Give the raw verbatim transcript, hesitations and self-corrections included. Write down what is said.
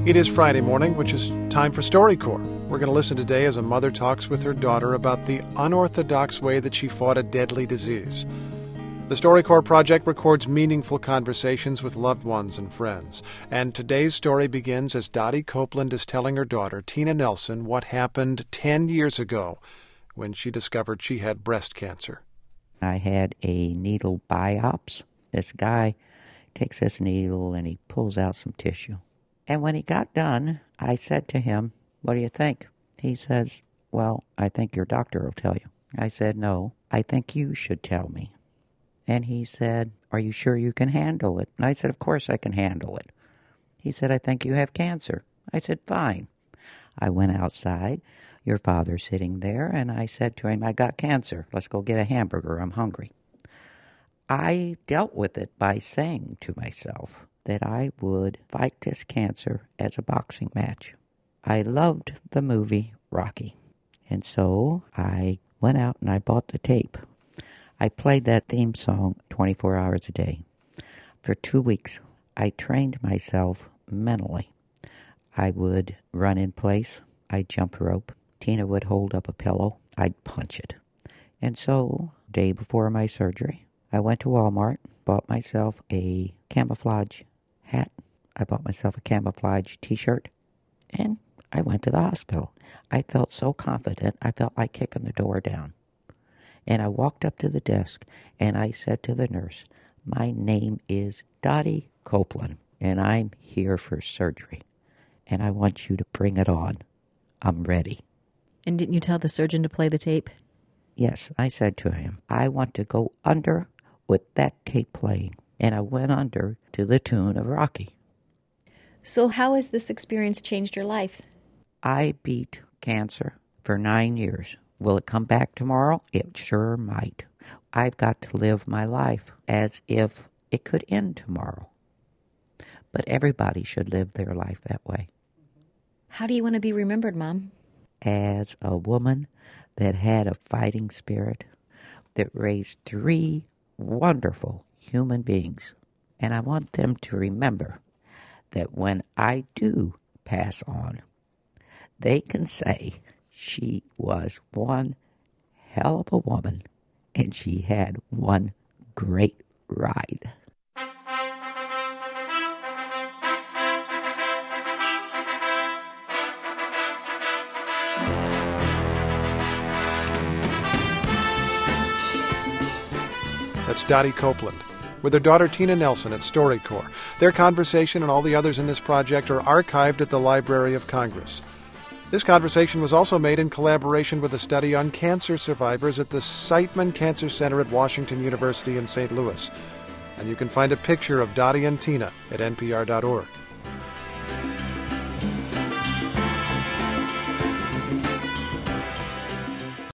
It is Friday morning, which is time for StoryCorps. We're going to listen today as a mother talks with her daughter about the unorthodox way that she fought a deadly disease. The StoryCorps project records meaningful conversations with loved ones and friends. And today's story begins as Dottie Copeland is telling her daughter, Tina Nelson, what happened ten years ago when she discovered she had breast cancer. I had a needle biopsy. This guy takes this needle and he pulls out some tissue. And when he got done, I said to him, "What do you think?" He says, "Well, I think your doctor will tell you." I said, "No, I think you should tell me." And he said, "Are you sure you can handle it?" And I said, "Of course I can handle it." He said, "I think you have cancer." I said, "Fine." I went outside, your father's sitting there, and I said to him, "I got cancer. Let's go get a hamburger. I'm hungry." I dealt with it by saying to myself that I would fight this cancer as a boxing match. I loved the movie Rocky, and so I went out and I bought the tape. I played that theme song twenty-four hours a day. For two weeks, I trained myself mentally. I would run in place. I'd jump rope. Tina would hold up a pillow. I'd punch it. And so, day before my surgery, I went to Walmart, bought myself a camouflage hat. I bought myself a camouflage t-shirt, and I went to the hospital. I felt so confident, I felt like kicking the door down. And I walked up to the desk, and I said to the nurse, "My name is Dottie Copeland, and I'm here for surgery. And I want you to bring it on. I'm ready." And didn't you tell the surgeon to play the tape? Yes, I said to him, "I want to go under with that tape playing." And I went under to the tune of Rocky. So how has this experience changed your life? I beat cancer for nine years. Will it come back tomorrow? It sure might. I've got to live my life as if it could end tomorrow. But everybody should live their life that way. How do you want to be remembered, Mom? As a woman that had a fighting spirit, that raised three wonderful human beings. And I want them to remember that when I do pass on, they can say she was one hell of a woman and she had one great ride. That's Dottie Copeland with her daughter Tina Nelson at StoryCorps. Their conversation and all the others in this project are archived at the Library of Congress. This conversation was also made in collaboration with a study on cancer survivors at the Siteman Cancer Center at Washington University in Saint Louis. And you can find a picture of Dottie and Tina at N P R dot org.